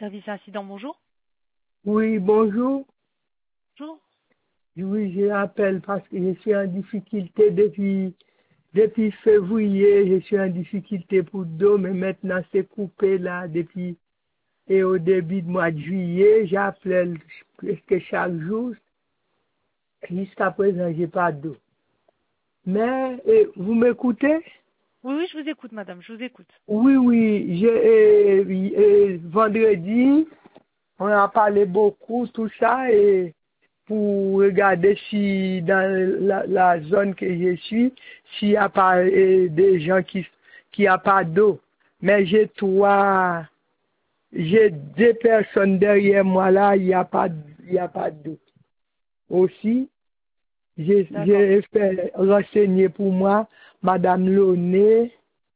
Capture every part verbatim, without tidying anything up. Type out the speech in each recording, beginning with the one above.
Service incident, bonjour. Oui, bonjour. Bonjour. Oui, je rappelle parce que je suis en difficulté depuis, depuis février, je suis en difficulté pour d'eau, mais maintenant c'est coupé là depuis, et au début du mois de juillet, j'appelle presque chaque jour. Jusqu'à présent, j'ai pas d'eau. Mais, et, vous m'écoutez? Oui, oui, je vous écoute, madame, je vous écoute. Oui, oui, j'ai, euh, euh, vendredi, on a parlé beaucoup, tout ça, et pour regarder si dans la, la zone que je suis, s'il n'y a pas euh, des gens qui qui a pas d'eau. Mais j'ai trois, j'ai deux personnes derrière moi là, il n'y a pas, il y a pas d'eau. Aussi, j'ai D'accord. j'ai fait renseigner pour moi Madame Launay,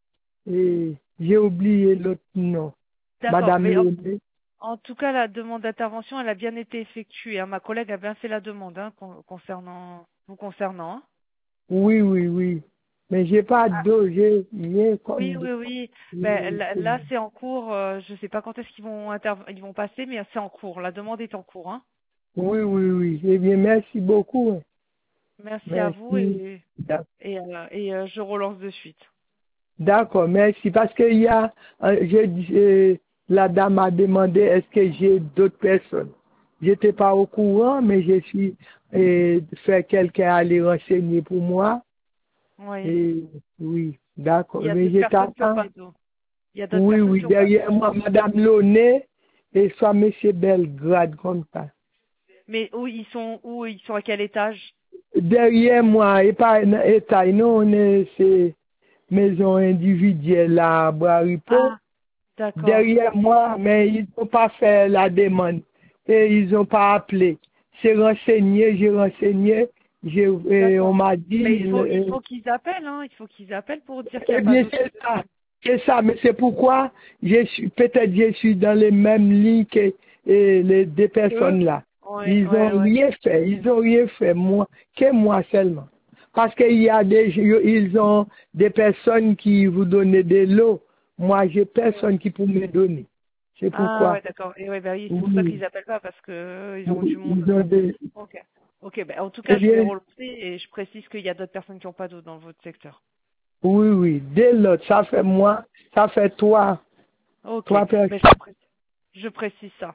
et j'ai oublié l'autre nom. D'accord, Madame mais en, Launay. en tout cas, la demande d'intervention, elle a bien été effectuée, hein. Ma collègue a bien fait la demande, hein, con- concernant vous concernant, hein. Oui, oui, oui. Mais j'ai pas Ah, d'eau, j'ai rien oui, comme oui, oui. Ben, là, d'eau. là, c'est en cours. Euh, je sais pas quand est-ce qu'ils vont interv- ils vont passer, mais c'est en cours. La demande est en cours, hein. Oui, oui, oui. Eh bien, merci beaucoup. Merci à vous Merci. et D'ac- et, euh, et euh, je relance de suite. D'accord, merci. Parce qu'il y a, euh, j'ai dit, euh, la dame a demandé est-ce que j'ai d'autres personnes. J'étais pas au courant, mais je suis euh, fait quelqu'un aller renseigner pour moi. Oui. Et oui, d'accord. Il y a Mais d'autres je personnes qui n'ont t'attends. pas d'eau. Il y a d'autres Oui, personnes oui, qui n'ont pas d'eau. derrière moi, Madame Launay et soit Monsieur Belgrade comme ça. Mais où ils sont où ils sont à quel étage? Derrière moi, et pas un état, non, on est, c'est maison individuelle là, à Bois-Ripo. Ah, d'accord. Derrière moi, mais ils n'ont pas fait la demande. Et ils n'ont pas appelé. C'est renseigné, j'ai renseigné, j'ai, et on D'accord. m'a dit, Mais il faut il euh, faut qu'ils appellent, hein. Il faut qu'ils appellent pour dire qu'il n'y a eh pas bien d'eau c'est chez eux. ça, c'est ça, mais c'est pourquoi je suis, peut-être je suis dans les mêmes lignes que et les deux Eux? personnes là. Ouais, Ils ont ouais, ouais. rien fait, ils ont rien fait, moi, que moi seulement. Parce qu'il y a des, ils ont des personnes qui vous donnent de l'eau. Moi, j'ai Ouais. personne qui peut me donner. C'est Ah pourquoi, ouais, d'accord. Et ouais, bah oui, c'est pour ça oui, qu'ils appellent pas parce que euh, ils ont du oui, monde ils ont aussi. des, Ok. Ok, bah en tout eh cas, je vais bien, relancer et je précise qu'il y a d'autres personnes qui n'ont pas d'eau dans votre secteur. oui, oui, dès l'autre, ça fait moi, ça fait trois, Ok, trois ben personnes. je, pré- je précise ça.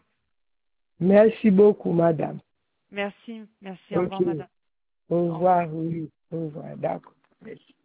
Merci beaucoup, madame. Merci, merci, au revoir, Ok. madame. Au Au revoir. revoir, oui. Au revoir, d'accord. Merci.